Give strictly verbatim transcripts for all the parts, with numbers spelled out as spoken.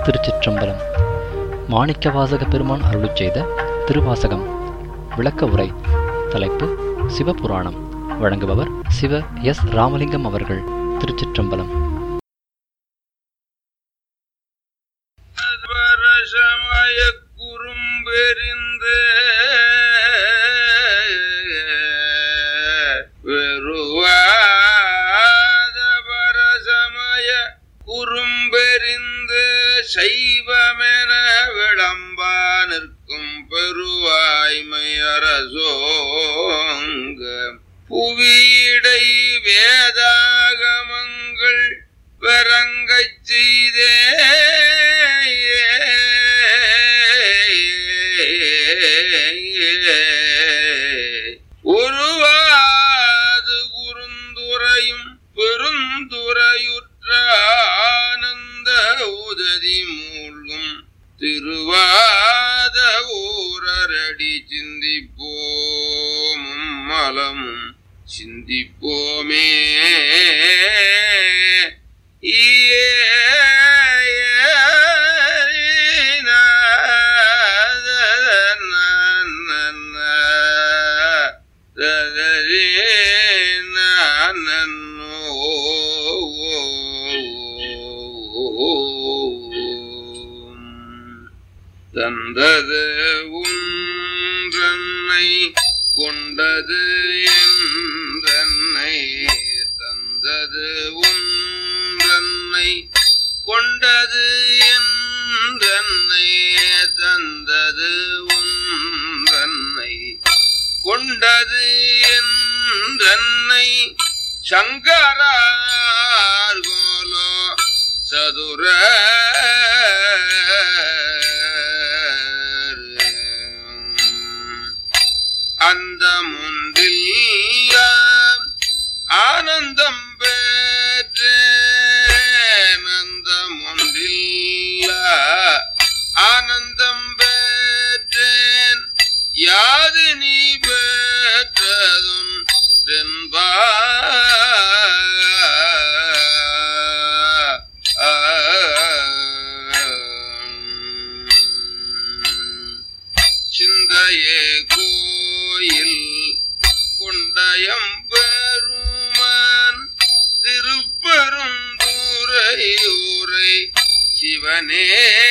திருச்சிற்றம்பலம். மாணிக்கவாசக பெருமான் அருளிச் செய்த திருவாசகம் விளக்க உரை. தலைப்பு சிவபுராணம். வழங்குபவர் சிவ எஸ் ராமலிங்கம் அவர்கள். திருச்சிற்றம்பலம். குறும்பெறிந்து குறும்பெறிந்து சைவமென விளம்பா நிற்கும் பெருவாய்மை அரசோங்க புவியிடை வேதாகமங்கள் வரங்கச் செய்தே ஒருவாது குறுந்துரையும் பெருந்துரையுற்ற ஆனந்த உததி மூழ்கும் திருவாத ஊரடி சிந்திப்போமும் மலமும் சிந்திப்போமே. தந்தது உன்றன்னை கொண்டது என்றன்னை தந்தது உன்றன்னை கொண்டது என்றன்னை தந்தது உன்றன்னை கொண்டது என்றன்னை சங்கரார்கோலோ சதுர அந்த முன்றில் ஆனந்தம் பெற்றேன் அந்த முன்றில் ஆனந்தம் பெற்றேன் யாது நீ பெற்றதும் என்பா சிந்தையே கோயில் கொண்டயம் பெருமான் திருப்பெருந்துறையூரை சிவனே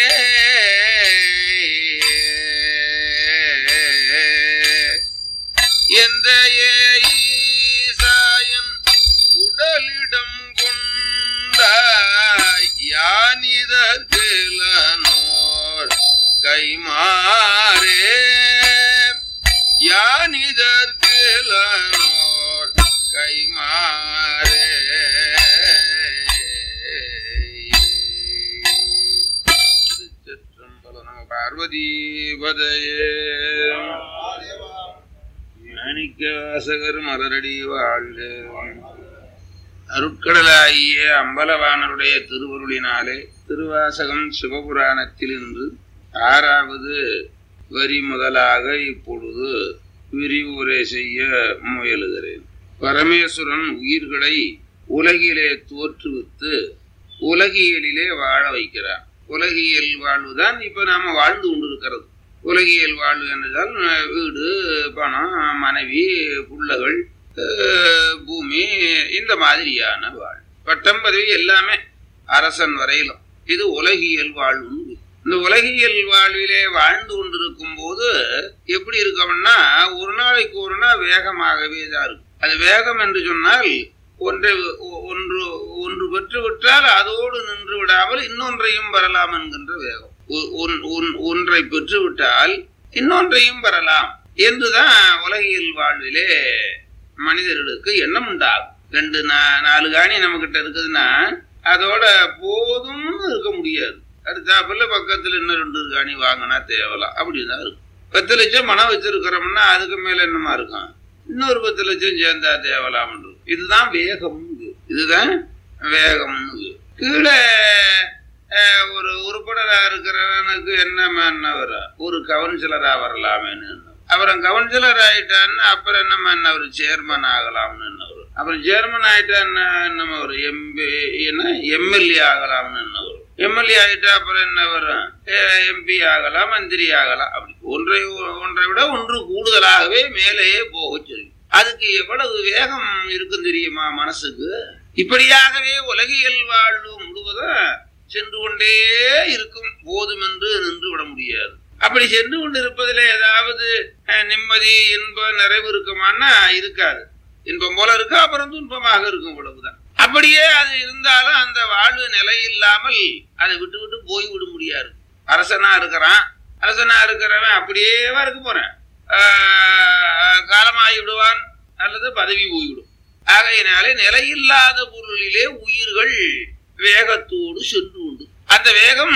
எந்த ஈசாயன் உடலிடம் கொண்டாய் யானிதற்கிலனோர் கைமாறே யானிதற்கிலனோர் கைமாறே. திருச்சிற்றம்பலம். நம பார்வதீபதையே. மாணிக்கவாசகர் மலரடி வாழ்க. அருட்கடலாகிய அம்பலவானருடைய திருவருளினாலே திருவாசகம் சிவபுராணத்தில் இன்று ஆறாவது வரி முதலாக இப்பொழுது விரிவுரை செய்ய முயலுகிறேன். பரமேஸ்வரன் உயிர்களை உலகிலே தோற்றுவித்து உலகியலிலே வாழ வைக்கிறான். உலகியல் வாழ்வுதான் இப்ப நாம வாழ்ந்து கொண்டிருக்கிறது. உலகியல் வாழ்வு என்றால் வீடு, பணம், மனைவி, புள்ளகள், பூமி, இந்த மாதிரியான வாழ்வு, பட்டம் பதவி எல்லாமே அரசன் வரையிலும் இது உலகியல் வாழ்வு. இந்த உலகியல் வாழ்விலே வாழ்ந்து கொண்டிருக்கும் போது எப்படி இருக்கோம்னா ஒரு நாளைக்கு ஒரு நாள் வேகமாகவே தான் இருக்கும். அது வேகம் என்று சொன்னால் ஒன்றை ஒன்று ஒன்று பெற்று விட்டால் அதோடு நின்று விடாமல் இன்னொன்றையும் பெறலாம் என்கின்ற வேகம். ஒன்றை பெற்று விட்டால் இன்னொன்றையும் பெறலாம் என்றுதான் உலகியல் வாழ்விலே மனிதர்களுக்கு எண்ணம் உண்டாகும். ரெண்டு நாலு காணி நம்ம கிட்ட இருக்குதுன்னா அதோட போதும் இருக்க முடியாது. அடுத்தாப்புல பக்கத்துல இன்னும் ரெண்டு காணி வாங்கினா தேவலாம் அப்படிதான் இருக்கும். பத்து லட்சம் பணம் வச்சிருக்கிறோம்னா அதுக்கு மேல என்னமா இருக்கும், இன்னொரு பத்து லட்சம் சேர்ந்தா தேவலாம். இதுதான் வேகம். இதுதான் வேகம். கீழே ஒரு உறுப்பினரா இருக்கிறவனுக்கு என்ன வரும், ஒரு கவுன்சிலரா வரலாமேன்னு. அப்புறம் கவுன்சிலர் ஆயிட்டான்னு அப்புறம் என்னமா என்ன ஒரு சேர்மன் ஆகலாம்னு என்ன வரும். அப்புறம் சேர்மன் ஆயிட்டா என்ன என்னமா ஒரு எம்பி என்ன எம்எல்ஏ ஆகலாம்னு என்ன வரும். எம்எல்ஏ ஆகிட்டா அப்புறம் என்ன வரும்? எம்பி ஆகலாம், மந்திரி ஆகலாம். அப்படி ஒன்றை ஒன்றை விட ஒன்று கூடுதலாகவே மேலேயே போக சொல்லி அதுக்கு எவ்வளவு வேகம் இருக்கும் தெரியுமா மனசுக்கு? இப்படியாகவே உலகியல் வாழ்வு முழுவதும் சென்று கொண்டே இருக்கும். போதும் என்று நின்று விட முடியாது. அப்படி சென்று கொண்டு இருப்பதில் ஏதாவது நிம்மதி இன்பம் நிறைவு இருக்குமான்னா இருக்காது. இன்பம் போல இருக்கா, அப்புறம் துன்பமாக இருக்கும், இவ்வளவுதான். அப்படியே அது இருந்தாலும் அந்த வாழ்வு நிலை இல்லாமல் அதை விட்டு விட்டு போய்விட முடியாது. அரசனா இருக்கிறான், அரசனா இருக்கிறவன் அப்படியேவா இருக்க போறேன், காலமாகி விடுவான் அல்லது பதவி போய்விடும். ஆகையினாலே நிலையில்லாத பொருளிலே உயிர்கள் வேகத்தோடு சென்று உண்டு. அந்த வேகம்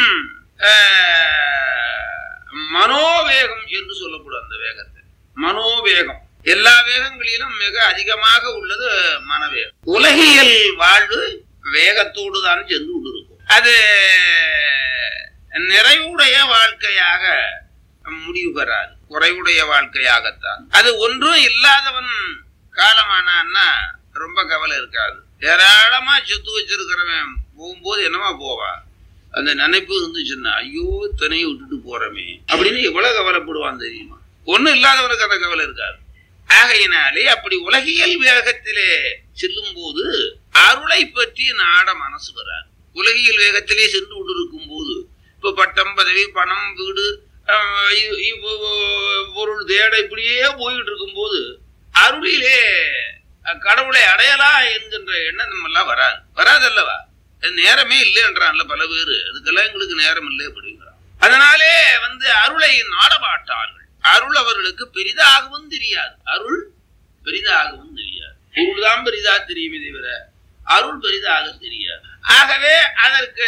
மனோவேகம் என்று சொல்லப்படும். அந்த வேகத்தை மனோவேகம். எல்லா வேகங்களிலும் மிக அதிகமாக உள்ளது மனவேகம். உலகியல் வாழ்வு வேகத்தோடு தான் சென்று கொண்டிருக்கும். அது நிறைவுடைய வாழ்க்கையாக முடிவு பெறாது, குறைவுடைய வாழ்க்கையாகத்தான். அது ஒன்றும் இல்லாதவன் காலமானான்னா ரொம்ப கவலை இருக்காது. ஏராளமா சொத்து வச்சிருக்கிறவன் போகும்போது என்னமா போவான், அந்த நினைப்பு இருந்துச்சுன்னா ஐயோ தனையை விட்டுட்டு போறமே அப்படின்னு எவ்வளவு கவலைப்படுவான் தெரியுமா? ஒன்னும் இல்லாதவனுக்கு அந்த கவலை இருக்காது. ஆகையினாலே அப்படி உலகியல் வேகத்திலே செல்லும் போது அருளை பற்றி நாட மனசு வராது. உலகியல் வேகத்திலே சென்று கொண்டிருக்கும் போது இப்ப பட்டம், பதவி, பணம், வீடு, பொருள் தேட இப்படியே போயிட்டு இருக்கும் போது அருளிலே கடவுளை அடையலாம் என்கின்ற எண்ணம் நம்ம எல்லாம் வராது. வராதல்லவா? நேரமே இல்லைன்றான்ல பல பேரு. அதுக்கெல்லாம் எங்களுக்கு நேரம் இல்லை அப்படிங்கிறான். அதனாலே வந்து அருளை நாட மாட்டார்கள். அருள் அவர்களுக்கு பெரிதாகவும் தெரியாது. அருள் பெரிதாகவும் தெரியாது. பொருள் தான் பெரிதா தெரியுமே தவிர அருள் பெரிதாக தெரியாது. ஆகவே அதற்கு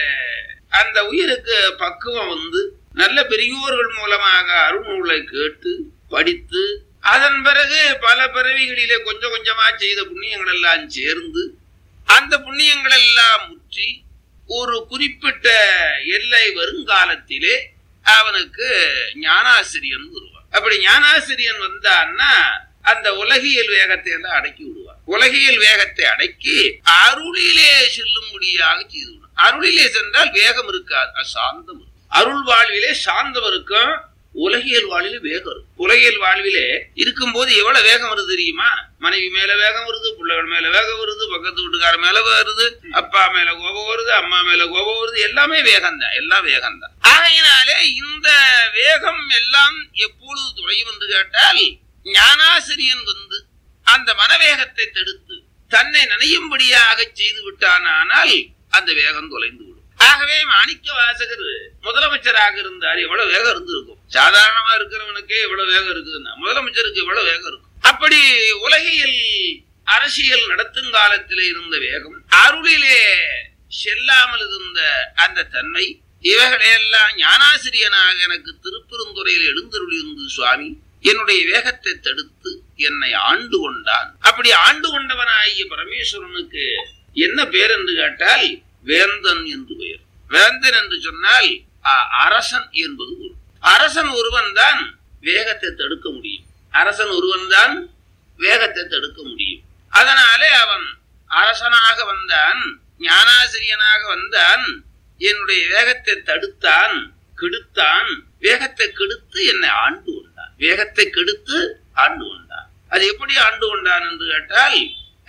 அந்த உயிருக்கு பக்குவம் வந்து நல்ல பெரியோர்கள் மூலமாக அருள் நூலை கேட்டு படித்து அதன் பிறகு பல பிறவிகளிலே கொஞ்சம் கொஞ்சமா செய்த புண்ணியங்கள் எல்லாம் சேர்ந்து அந்த புண்ணியங்கள் எல்லாம் முற்றி ஒரு குறிப்பிட்ட எல்லை வருங்காலத்திலே அவனுக்கு ஞானாசிரியன் வருவான். அப்படி ஞானாசிரியன் வந்தான்னா அந்த உலகியல் வேகத்தை எல்லாம் அடக்கி விடுவான். உலகியல் வேகத்தை அடக்கி அருளிலே செல்லும்படியாக செய்து விடுவான். அருளிலே சென்றால் வேகம் இருக்காது, சாந்தம். அருள் வாழ்விலே சாந்தம் இருக்கும், உலகியல் வாழ்விலே வேகம் இருக்கும். உலகியல் வாழ்விலே இருக்கும் போது எவ்வளவு வேகம் வருது தெரியுமா? மனைவி மேல வேகம் வருது, பிள்ளைகள் மேல வேகம் வருது, பக்கத்து வீட்டுக்கார மேல வருது, அப்பா மேல கோபம் வருது, அம்மா மேல கோபம் வருது. எல்லாமே வேகம் தான், எல்லாம் வேகம் தான். ஆகையினாலே இந்த வேகம் எல்லாம் எப்பொழுது துறையும் என்று கேட்டால் ஞானாசிரியன் வந்து அந்த மனவேகத்தை தடுத்து தன்னை நினையும்படியாக செய்து விட்டானால் அந்த வேகம் தொலைந்து விடும். ஆகவே மாணிக்க வாசகர் முதலமைச்சராக இருந்தார். எவ்வளவு வேகம் இருந்திருக்கும்? சாதாரணமா இருக்கிறவனுக்கே எவ்வளவு வேகம் இருக்குதுன்னா முதலமைச்சருக்கு எவ்வளவு வேகம் இருக்கும். அப்படி உலகியல் அரசியல் நடத்தும் காலத்திலே இருந்த வேகம், அருளிலே செல்லாமல் இருந்த அந்த தன்மை, இவைகளையெல்லாம் ஞானாசிரியனாக எனக்கு திருப்பெருந்துறையில் எழுந்தருளி இருந்து சுவாமி என்னுடைய வேகத்தை தடுத்து என்னை ஆண்டு கொண்டான். அப்படி ஆண்டு கொண்டவனாகிய பரமேஸ்வரனுக்கு என்ன பேர் என்று கேட்டால் வேந்தன் என்று பெயர். வேந்தன் என்று சொன்னால் அரசன் என்பது ஒரு அரசன் ஒருவன் தான் வேகத்தை தடுக்க முடியும். அரசன் ஒருவன் தான் வேகத்தை தடுக்க முடியும். அதனாலே அவன் அரசனாக வந்தான், ஞானாசிரியனாக வந்தான், என்னுடைய வேகத்தை தடுத்தான், கெடுத்தான். வேகத்தை கெடுத்து என்னை ஆண்டு கொண்டான். வேகத்தை கெடுத்து ஆண்டு கொண்டான். அது எப்படி ஆண்டு கொண்டான் என்று கேட்டால்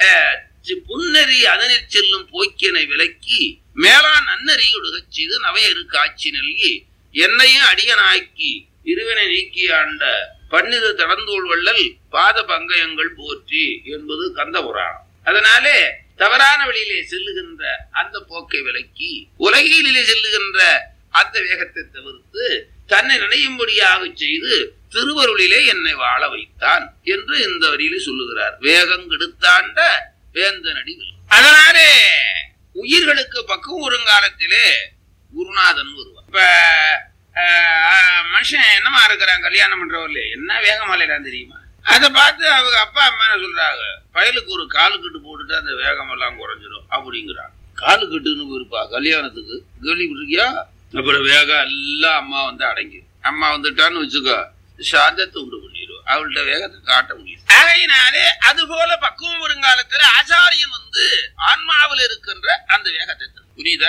புன்னெறி அதனில் செல்லும் போக்கியனை விலக்கி மேலான் நன்னறி ஒடுகச் செய்து நவையரு காட்சி நல்கி என்னையும் அடியனாக்கி இருவினை நீக்கி ஆண்ட பன்னிரு தடந்தோள் வள்ளல் பாத பங்கயங்கள் போற்றி என்பது கந்த புராணம். அதனாலே தவறான வழியிலே செல்லுகின்ற அந்த போக்கை விலக்கி உலகிலே செல்லுகின்ற அந்த வேகத்தை தவிர்த்து தன்னை நினையும்படியாக செய்து திருவருளிலே என்னை வாழ வைத்தான் என்று இந்த வரியிலே சொல்லுகிறார். வேகம் கெடுத்தாண்ட வேந்தனடிகள். அதனாலே உயிர்களுக்கு பக்குவம் வருங்காலத்திலே குருநாதன் வருவார். இப்ப மனுஷன் என்னமா இருக்கிறான், கல்யாணம் பண்றவர்ல என்ன வேகமாலாம் தெரியுமா? அதை பார்த்து அவங்க அப்பா அம்மா என்ன சொல்றாங்க, பயலுக்கு ஒரு காலு கட்டு போட்டுட்டு அந்த வேகம் எல்லாம் குறைஞ்சிடும் அப்படிங்கிறாங்க. காலு கட்டுன்னு இருப்பா கல்யாணத்துக்கு கேள்விப்பட்டிருக்கியா? அப்புறம் வேகம் எல்லாம் அம்மா வந்து அடங்கி அம்மா வந்துட்டான்னு வச்சுக்கோ, சாந்தத்தை உண்டு பண்ணிடுவோம், அவள்கிட்ட வேகத்தை காட்ட முடியும். ஆகையினாலே அது போல பக்குவம் வருங்காலத்துல ஆச்சாரியன் வந்து ஆன்மாவில் இருக்கின்ற அந்த வேகத்தை புரியுதா?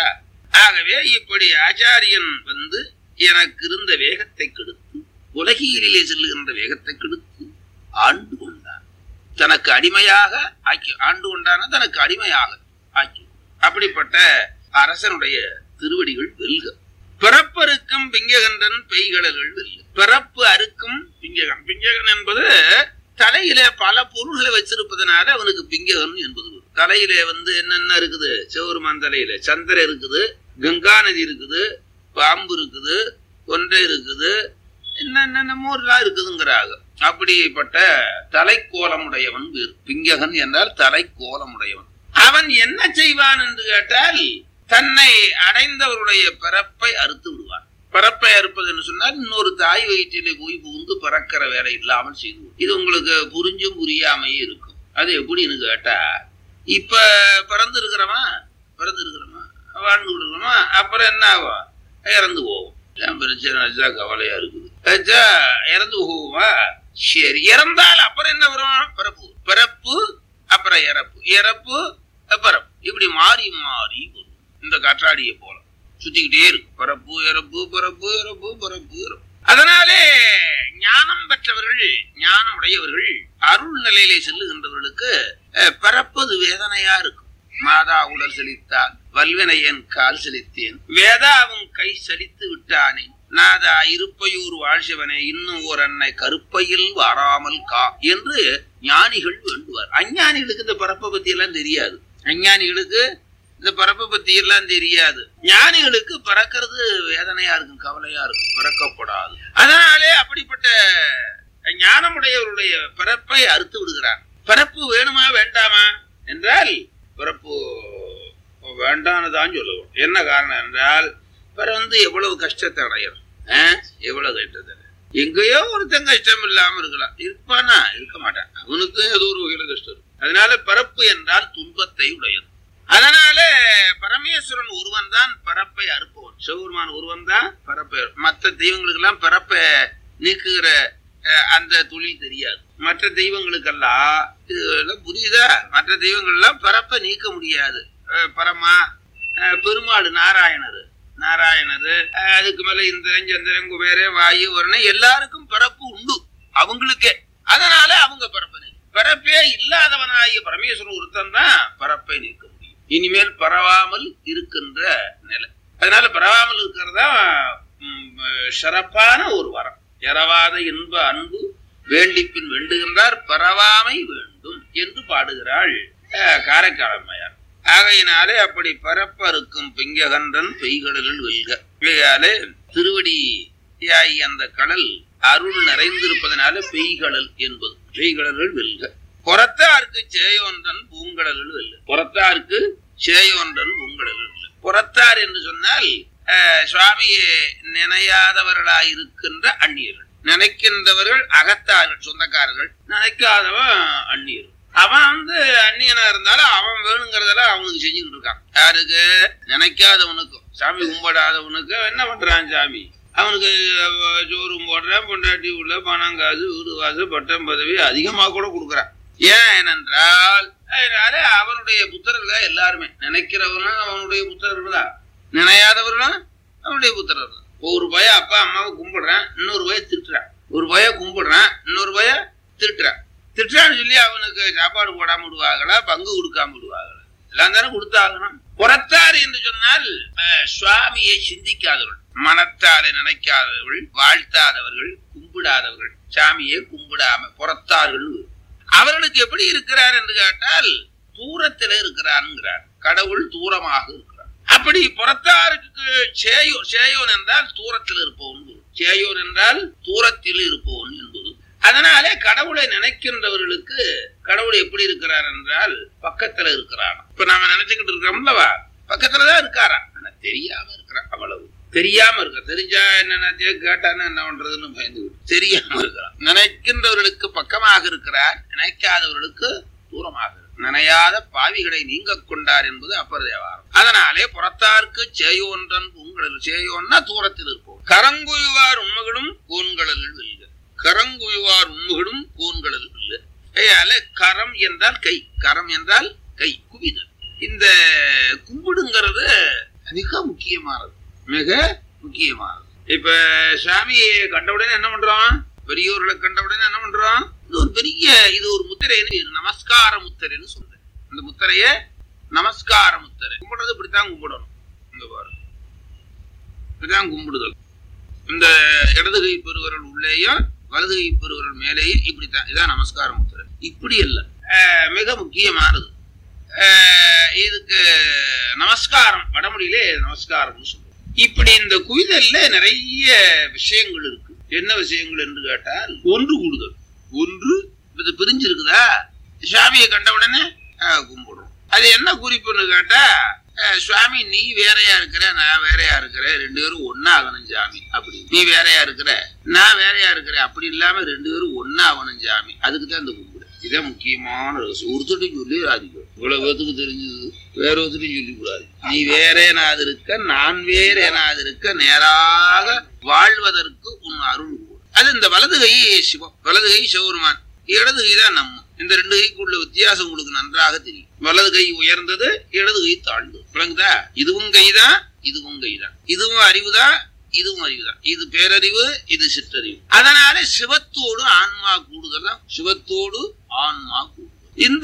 ஆகவே இப்படி ஆச்சாரியன் வந்து எனக்கு இருந்த வேகத்தை கெடுத்து, உலகியலிலே செல்லுகின்ற வேகத்தை கெடுத்து ஆண்டு கொண்டான். தனக்கு அடிமையாக ஆக்கி ஆண்டு கொண்டான தனக்கு அடிமையாக ஆக்கி. அப்படிப்பட்ட அரசனுடைய திருவடிகள் வெல்க. பிறப்பருக்கும் பிங்ககண்டன் பெய்கடல்கள் வெல்க. பிறப்பு அறுக்கும் பிங்ககன். பிங்ககன் என்பது தலையில பல பொருள்களை வச்சிருப்பதனால அவனுக்கு பிங்ககன் என்பது. தலையில வந்து என்னென்ன இருக்குது? சிவருமான் தலையில சந்திரன் இருக்குது, கங்கா நதி இருக்குது, பாம்பு இருக்குது, கொன்றை இருக்குது, என்னென்னமோ எல்லாம் இருக்குதுங்கிறாங்க. அப்படிப்பட்ட தலைக்கோலமுடையவன் வேறு. பிங்ககன் என்றால் தலைக்கோலமுடையவன். அவன் என்ன செய்வான் என்று கேட்டால், தன்னை அடைந்தவருடைய பிறப்பை அறுத்து விடுவான். பிறப்பை அறுப்பது என்று சொன்னால் இன்னொரு தாய் வயிற்றிலே போய் புகுந்து பிறக்கிற வேலை இல்லாமல் செய்து. இது உங்களுக்கு புரிஞ்சும் புரியாமையே இருக்கும். அது எப்படின்னு கேட்டா, இப்ப பிறந்து இருக்கிறோமா பிறந்து இருக்கிறோமா வாழ்ந்து இருக்கிறோமா, அப்புறம் என்ன ஆகும்? இறந்து போவோம். பிரச்சனை கவலையா இருக்குது. இறந்து போகுமா? சரி, இறந்தால் அப்புறம் என்ன வரும்? பிறப்பு. பிறப்பு அப்புறம் இறப்பு, இறப்பு பிறப்பு, இப்படி மாறி மாறி வரும். இந்த காற்றாடியை போல சுத்திக்கிட்டே இருக்கு. பிறப்பு இறப்பு பிறப்பு இறப்பு பிறப்பு இறப்பு. அதனாலே ஞானம் பெற்றவர்கள், ஞானம் உடையவர்கள், அருள் நிலையிலே செல்லுகின்றவர்களுக்கு பிறப்பது வேதனையா இருக்கும். மாதா உடல் செழித்தால் வல்வினையன் கால் செழித்தேன், வேதாவும் கை செழித்து விட்டானே, நாதா இருப்பையூர் வாழ்சிவனே, இன்னும் ஓர் அன்னை கருப்பையில் வாராமல் கா என்று ஞானிகள் வேண்டுவார். அஞ்ஞானிகளுக்கு இந்த பிறப்பை பத்தி எல்லாம் தெரியாது. அஞ்ஞானிகளுக்கு இந்த பிறப்பை பத்தி எல்லாம் தெரியாது. ஞானிகளுக்கு பிறக்கிறது வேதனையா இருக்கும், கவலையா இருக்கும், பிறக்கப்படாது. அதனாலே அப்படிப்பட்ட ஞானமுடையவருடைய பிறப்பை அறுத்து விடுகிறார். பிறப்பு வேணுமா வேண்டாமா என்றால், பிறப்பு வேண்டான்னு சொல்லுவோம். என்ன காரணம் என்றால், பிறந்து எவ்வளவு கஷ்டத்தை அடையிறோம், எவ்வளவு கஷ்டத்தை. எங்கேயோ ஒருத்தன் கஷ்டம் இல்லாம இருக்கலாம், இருப்பானா? இருக்க மாட்டான். அவனுக்கு ஏதோ ஒரு வகையில கஷ்டம் இருக்கும். அதனால பிறப்பு என்றால் துன்பத்தை உடையது. அதனால பரமேஸ்வரன் ஒருவன் தான் பிறப்பை அறுப்பவன். சிவபெருமான் ஒருவன் தான் பிறப்பை. மற்ற தெய்வங்களுக்கு எல்லாம் பிறப்பை நீக்குகிற அந்த தொழில் தெரியாது. மற்ற தெய்வங்களுக்கெல்லாம் இதெல்லாம் புரியுதா? மற்ற தெய்வங்கள் எல்லாம் பிறப்பை நீக்க முடியாது. பரமா பெருமாள் நாராயணர், நாராயணர் அதுக்கு மேல இந்திரன் சந்திரன் குபேரே வாயு வருணன் எல்லாருக்கும் பிறப்பு உண்டு அவங்களுக்கே. அதனால அவங்க பிறப்பை பிறப்பே இல்லாதவனாகிய பரமேஸ்வரன் ஒருத்தன் தான் பிறப்பை நீக்க முடியும். இனிமேல் பரவாமல் இருக்கின்ற நிலை. அதனால பரவாமல் இருக்கிறதா சிறப்பான ஒரு வரம். எறவாத இன்ப அன்பு வேண்டிப்பின் வேண்டுகின்றார், பரவாமை வேண்டும் என்று பாடுகிறாள் காரைக்கால் அம்மையார். ஆகையினாலே அப்படி பரப்பருக்கும் பிங்ககன்றன் பெய்கடலில் வெல்க. இவையாலே திருவடி அந்த கடல் அருள் நிறைந்திருப்பதனால பெய்கடல் என்பது. பெய்கடல்கள் வெல்க. புறத்தாருக்கு சேயோன்றன் பூங்கடல்கள் வெல்க. புறத்தாருக்கு சேயோன்றன் பூங்கடல்கள் வெல்க. புறத்தார் என்று சொன்னால் சுவாமியை நினையாதவர்களாயிருக்கின்ற அந்நியர்கள். நினைக்கின்றவர்கள் அகத்தார்கள், சொந்தக்காரர்கள். நினைக்காதவன் அந்நியர்கள். அவன் வந்து அந்நியனா இருந்தாலும் அவன் வேணுங்கிறதெல்லாம் அவனுக்கு செஞ்சுக்கிட்டு இருக்கான். யாருக்கு? நினைக்காதவனுக்கும். சாமி கும்பிடாதவனுக்கு என்ன பண்றான் சாமி? அவனுக்கு சோறு போடுறான், பொண்டாட்டி உள்ள பணம் காசு வீடு காசு பட்டம் பதவி அதிகமாக கூட கொடுக்குறான். ஏன் என்றால் அவனுடைய புத்திரர்கள் எல்லாருமே. நினைக்கிறவனும் அவனுடைய புத்திரர்கள் தான், நினையாதவர்களும் அவனுடைய புத்திரர்கள் தான். ஒரு பய அப்பா அம்மாவை கும்பிடுறான், இன்னொரு பய திட்டுறான். ஒரு பய கும்பிடுறான், இன்னொரு பய திட்டுறான். திட்டான்னு சொல்லி அவனுக்கு சாப்பாடு போடாம விடுவாங்களா, பங்கு கொடுக்காம விடுவாங்களா? எல்லாம் தானே கொடுத்தாகணும். புறத்தார் என்று சொன்னால் சுவாமியை சிந்திக்காதவர்கள், மனத்தாரை நினைக்காதவர்கள், வாழ்த்தாதவர்கள், கும்பிடாதவர்கள், சாமியை கும்பிடாம புறத்தார்கள். அவர்களுக்கு எப்படி இருக்கிறார் என்று கேட்டால் தூரத்தில இருக்கிறார். கடவுள் தூரமாக இருக்கிறார். அப்படி புறத்தாருக்கு சேயோன், சேயோன் என்றால் தூரத்தில் இருப்பவன், சேயோன் என்றால் தூரத்தில் இருப்பவன் என்பது. அதனாலே கடவுளை நினைக்கின்றவர்களுக்கு கடவுள் எப்படி இருக்கிறார் என்றால் பக்கத்துல இருக்கிறார். இப்ப நாம நினைச்சுக்கிட்டு இருக்கிறோம்லவா, பக்கத்துலதான் இருக்காரா, ஆனா தெரியாம இருக்கிறான். அவ்வளவு தெரியாம இருக்க. தெரிஞ்சா என்ன கேட்டான்னு என்ன பண்றதுன்னு பயந்து தெரியாம இருக்கிறான். நினைக்கின்றவர்களுக்கு பக்கமாக இருக்கிறார், நினைக்காதவர்களுக்கு தூரமாக. நினையாத பாவிகளை நீங்க கொண்டார் என்பது அப்பர் தேவாரம். அதனாலே புறத்தாருக்கு சேயோன்றன் பூங்கடல். சேயோன்னா தூரத்தில் இருப்போம். கரங்குயுவார் உண்மைகளும் கோன்கடல் வெல்க. கரங்குயுவார் உண்மைகளும் கோன்கடல் வெல்க. கரம் என்றால் கை, கரம் என்றால் கை, குவிதல். இந்த கும்பிடுங்கிறது மிக முக்கியமானது, மிக முக்கியமானது. இப்ப சாமியை கண்டவுடனே என்ன பண்றோம்? பெரியோர்களை கண்டவுடனே என்ன பண்றோம்? இது ஒரு பெரிய, இது ஒரு முத்திரைன்னு, நமஸ்கார முத்திரைன்னு சொல்றேன். இந்த முத்திரைய நமஸ்கார முத்திரை. கும்பிடுறது இப்படித்தான் கும்பிடணும். இந்த பாரு, இப்படிதான் கும்பிடுதல். இந்த இடது கை பெருவரல் உள்ளேயும் வலது கை பெருவரல் மேலேயும் இப்படித்தான். இதான் நமஸ்கார முத்திரை. இப்படி அல்ல, மிக முக்கியமானது. இதுக்கு நமஸ்காரம், வடமொழியிலே நமஸ்காரம் சொல்லுவோம். இப்படி இந்த குவிதல்ல நிறைய விஷயங்கள் இருக்கு. என்ன விஷயங்கள் என்று கேட்டால், ஒன்று கூடுதல். ஒன்று இது பிரிஞ்சிருக்குதா, சுவாமியை கண்ட உடனே கும்பிடுறோம். அது என்ன குறிப்புன்னு கேட்டா, சுவாமி நீ வேறையா இருக்கிற, நான் வேறையா இருக்கிறேன், ரெண்டு பேரும் ஒன்னா ஆகணும் சாமி. அப்படி நீ வேறையா இருக்கிற, நான் வேறையா இருக்கிறேன், அப்படி இல்லாம ரெண்டு பேரும் ஒன்னா ஆகணும் சாமி. அதுக்குதான் இந்த கும்பிடு. இதான் முக்கியமான ரகசியம். ஒருத்தட்டையும் சொல்லி ராதிக்கும். இவ்வளவு பேத்துக்கு தெரிஞ்சது, வேற ஒருத்தட்டையும் சொல்லி கூடாது. நீ வேற எனாது இருக்க, நான் வேற எனாது இருக்க, நேராக வாழ்வதற்கு உன் அருள் கூட. அது இந்த வலது கை சிவம், வலது கை சிவபெருமான், இடது கை தான் நம்ம. இந்த ரெண்டு கைக்குள்ள வித்தியாசம் உங்களுக்கு நன்றாக தெரியும். வலது கை உயர்ந்தது, இடது கை தாழ்ந்தது. விளங்குதா? இதுவும் கைதான், இதுவும் கைதான். இதுவும் அறிவுதான், இதுவும் அறிவுதான். இது பேரறிவு, இது சிற்றறிவு. அதனால சிவத்தோடு ஆன்மா கூடுதல் தான். சிவத்தோடு ஆன்மா கூடுதல். இந்த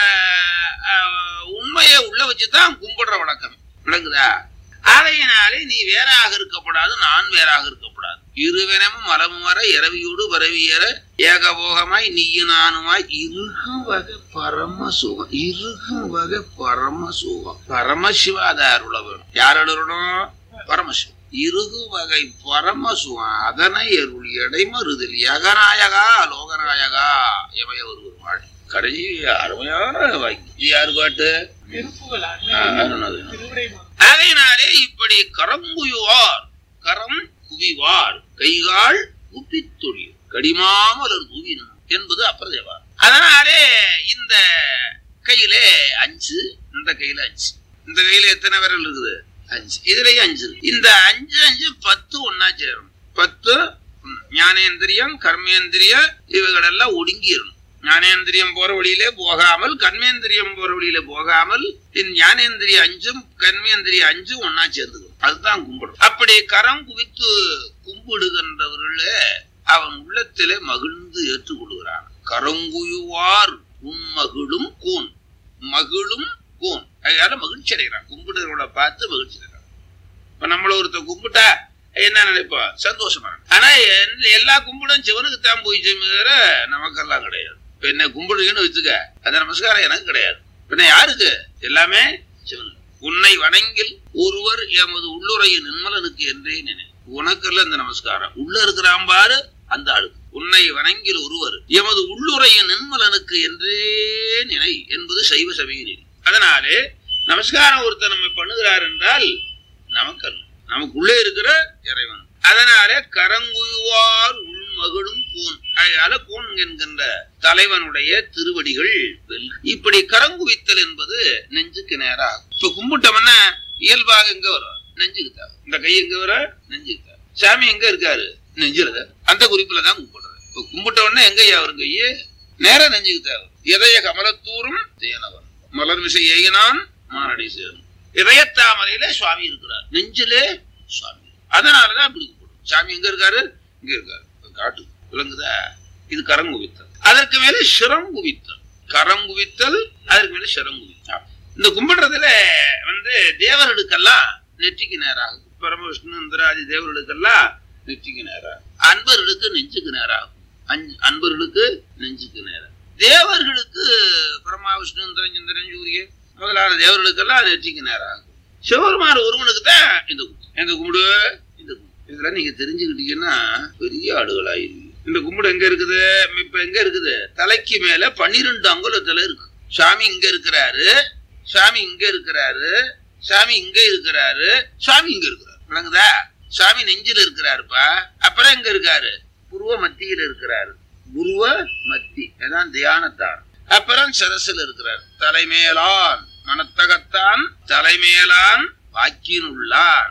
உண்மையை உள்ள வச்சுதான் கும்பிடுற வழக்கம். விளங்குதா? ஆகையினாலே நீ வேறாக இருக்கப்படாது, நான் வேறாக இருக்கப்படாது. இருவனமும் மலமும் வர இரவியோடு பரவியற ஏகபோகமாய் நீயும் நானுமாய் இருகும் வகை பரம சுகம். இருகும் வகை பரம சுகம். பரமசிவா அதை அருள வேணும். யார் அருளணும்? பரமசிவம். இருகு வகை பரம சுகம். அதனை அருள் எடைமறுதல் யகநாயகா லோகநாயகா எமைய ஒருவர் வாழ். கடைசி அருமையான வாக்கி. இது யாரு பாட்டு? அதனாலே இப்படி கரங்குயுவார், கரம் குவிவார், கைகால் குப்பித்தொழில் கடிமாமலர் தூவினும் என்பது அப்பிரதேவார். அதனாலே இந்த கையில அஞ்சு, இந்த கையில அஞ்சு. இந்த கையில எத்தனை விரல் இருக்குது? அஞ்சு. இதுலயும் அஞ்சு. இந்த அஞ்சு அஞ்சு பத்து ஒன்னா சேரும். பத்து ஞானேந்திரியம், கர்மேந்திரியம் இவைகள் எல்லாம் ஒடுங்கிடணும். ஞானேந்திரியம் போற வழியிலே போகாமல், கர்மேந்திரியம் போற வழியில போகாமல், ஞானேந்திரிய அஞ்சும் கர்மேந்திரிய அஞ்சும் ஒன்னா சேர்ந்துக்கும். அதுதான் கும்பிடும். அப்படி கரம் குவித்து கும்பிடுகின்றவர்கள அவன் உள்ளத்திலே மகிழ்ந்து ஏற்றுக்கொள்கிறான். கரங்குயுவார் உன் மகிழும் கூன், மகிழும் கூன். அதனால மகிழ்ச்சி அடைகிறான். கும்பிடுறவங்கள பார்த்து மகிழ்ச்சி அடைகிறான். இப்ப நம்மள ஒருத்த கும்பிட்டா என்ன நினைப்பா? சந்தோஷமா. ஆனா எல்லா கும்பிடும் சிவனுக்கு தான் போய் செய்கிற, நமக்கெல்லாம் கிடையாது. இப்ப என்ன கும்பிடுங்கன்னு வச்சுக்க, அந்த நமஸ்காரம் எனக்கு கிடையாது. பின்ன யாருக்கு? எல்லாமே சிவனுக்கு. உன்னை வணங்கில் ஒருவர் எமது உள்ளுரையின் நின்மலனுக்கு என்றே நினை. உனக்கெல்லாம் இந்த நமஸ்காரம். உள்ள இருக்கிறான் பாரு அந்த ஆளுக்கு. உன்னை வணங்கில் ஒருவர் எமது உள்ளுரையின் நின்மலனுக்கு என்றே நினை என்பது சைவ சபையின் நெறி. அதனாலே நமஸ்காரம் ஒருத்தர் நம்ம பண்ணுகிறார் என்றால் நமக்கல்ல, நமக்குள்ளே இருக்கிற இறைவன். அதனாலே கரங்குயுவார் உள்மகளும் கூன். அதனால கூன் என்கின்ற தலைவனுடைய திருவடிகள். இப்படி கரங்குவித்தல் என்பது நெஞ்சுக்கு நேராகும். இப்ப கும்பிட்டோம்னா இயல்பாக எங்க வரும்? நெஞ்சுக்கு தான். இந்த கை எங்க வர? நெஞ்சுக்கு தான். சாமி எங்க இருக்காரு? நெஞ்சுல. அந்த குறிப்புலதான் கும்பிடுறது. இப்ப கும்பிட்ட உடனே எங்கய்யா வரும்? கையே நேரா நெஞ்சுக்கு தான். இதய கமலத்தூரும் தேனவன் மலர் விசை ஏகினான் மானடி சேரும். இதயத்தாமரையில சுவாமி இருக்கிறார், நெஞ்சிலே சுவாமி. அதனாலதான் அப்படி கும்பிடும். சாமி எங்க இருக்காரு? இங்க இருக்காரு. காட்டு விளங்குதா? இது கரங்குவித்தல். அதற்கு மேல சிரங்குவித்தல். கரங்குவித்தல், அதற்கு மேல சிரங்குவித்தல். இந்த கும்பிடுறதுல வந்து தேவர்களுக்கெல்லாம் நெற்றிக்கு நேராகும். பரமவிஷ்ணு இந்திராதி தேவர்களுக்கெல்லாம் நெற்றிக்கு நேராகும். அன்பர்களுக்கு நெஞ்சுக்கு நேராகும். அன்பர்களுக்கு நெஞ்சுக்கு நேரம். தேவர்களுக்கு பிரம்மா விஷ்ணு இந்திரன் சந்திரன் சூரியன் முதலான தேவர்களுக்கெல்லாம் நெற்றிக்கு நேராகும். சிவபெருமான் ஒருவனுக்கு தான் இந்த இந்த கும்பிடு. இந்த இதெல்லாம் நீங்க தெரிஞ்சுக்கிட்டீங்கன்னா பெரிய ஆடுகளாயிருவீங்க. இந்த கும்பிடு எங்க இருக்குது? இப்ப எங்க இருக்குது? தலைக்கு மேல பன்னிரெண்டு அங்குலத்துல இருக்கு. சாமி இங்க இருக்கிறாரு, சாமி இங்க இருக்கிறாரு, சாமி இங்க இருக்கிறாரு, சாமி இங்க இருக்கிறாரு. விளங்குதா? சாமி நெஞ்சில இருக்கிறாருப்பா. அப்புறம் எங்க இருக்காரு? புருவ மத்தியில இருக்கிறாரு. புருவ மத்தி அதான் தியானத்தான். அப்புறம் சரசுல இருக்கிறார். தலைமேலான் மனத்தகத்தான் தலைமேலான் வாக்கினுள்ளான்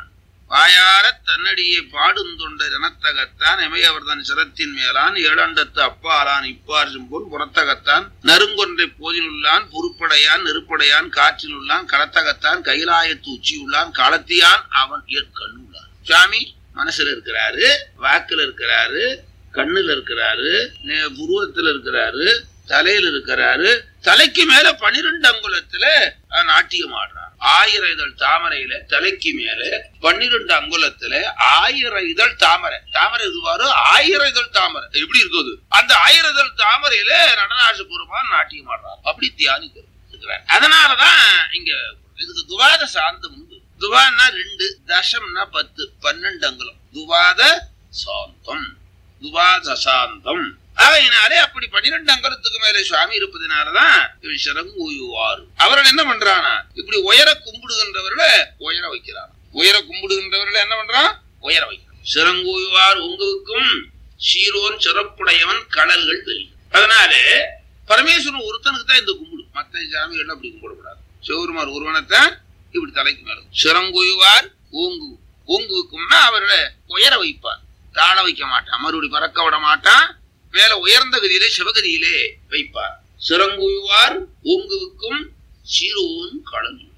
வாயார தன்னடியை பாடும் தொண்டர் எனத்தகத்தான் எமையவர் தன் சிரத்தின் மேலான் ஏழண்டத்து அப்பாலான் இப்பார் செம்போல் புறத்தகத்தான் நறுங்கொன்றை போதினுள்ளான் பொறுப்படையான் நெருப்படையான் காற்றினுள்ளான் களத்தகத்தான் கைலாயத்து உச்சியுள்ளான் காலத்தியான் அவன் ஏற்கண்ணுள்ளான். சுவாமி மனசுல இருக்கிறாரு, வாக்குல இருக்கிறாரு, கண்ணுல இருக்கிறாரு, புருவத்துல இருக்கிறாரு, தலையில இருக்கிறாரு. தலைக்கு மேல பனிரெண்டு அங்குலத்துல நாட்டியம் ஆடுறார். ஆயிரம் இதழ் தாமரையில தலைக்கு மேல பன்னிரண்டு அங்குலத்துல ஆயிரம் இதழ் தாமரை. தாமரை இதுவாரு ஆயிரம் இதழ் தாமரை எப்படி இருக்குது? அந்த ஆயிரம் இதழ் தாமரையில நடராஜ பெருமான் நாட்டியம் ஆடுறார். அப்படி தியானிக்கிறார். அதனாலதான் இங்க இதுக்கு துவாத சாந்தம் உண்டு. துவான்னா ரெண்டு, தசம்னா பத்து, பன்னெண்டு அங்குலம். துவாத சாந்தம், துவாத சாந்தம். அவையினாலே அப்படி பன்னிரெண்டு அங்கலத்துக்கு மேலே சுவாமி இருப்பதனாலதான் சிறங்கூயுவார். அவர்கள் என்ன பண்றானா, இப்படி உயர கும்பிடுகின்றவர்களை உயர வைக்கிறான். உயர கும்பிடுகின்றவர்களை என்ன பண்றான்? உயர வைக்கிறான். சிறங்கூயுவார் உங்களுக்கும் சீரோன் சிறப்புடையவன் கடல்கள் தெரியும். அதனாலே பரமேஸ்வரன் ஒருத்தனுக்கு தான் இந்த கும்பிடு, மற்ற சாமிகள் அப்படி கும்பிடக்கூடாது. சிவபெருமார் ஒருவனைத்தான் இப்படி தலைக்கு மேல சிறங்கூயுவார் ஓங்கு. ஓங்குவுக்கும்னா அவர்களை உயர வைப்பார், தாழ வைக்க மாட்டான், மறுபடி பறக்க விட மாட்டான். மேல உயர்ந்த கதியிலே சிவகதியிலே வைப்பார். சிறங்குவார் ஓங்குவுக்கும் சீரோன் கடல்.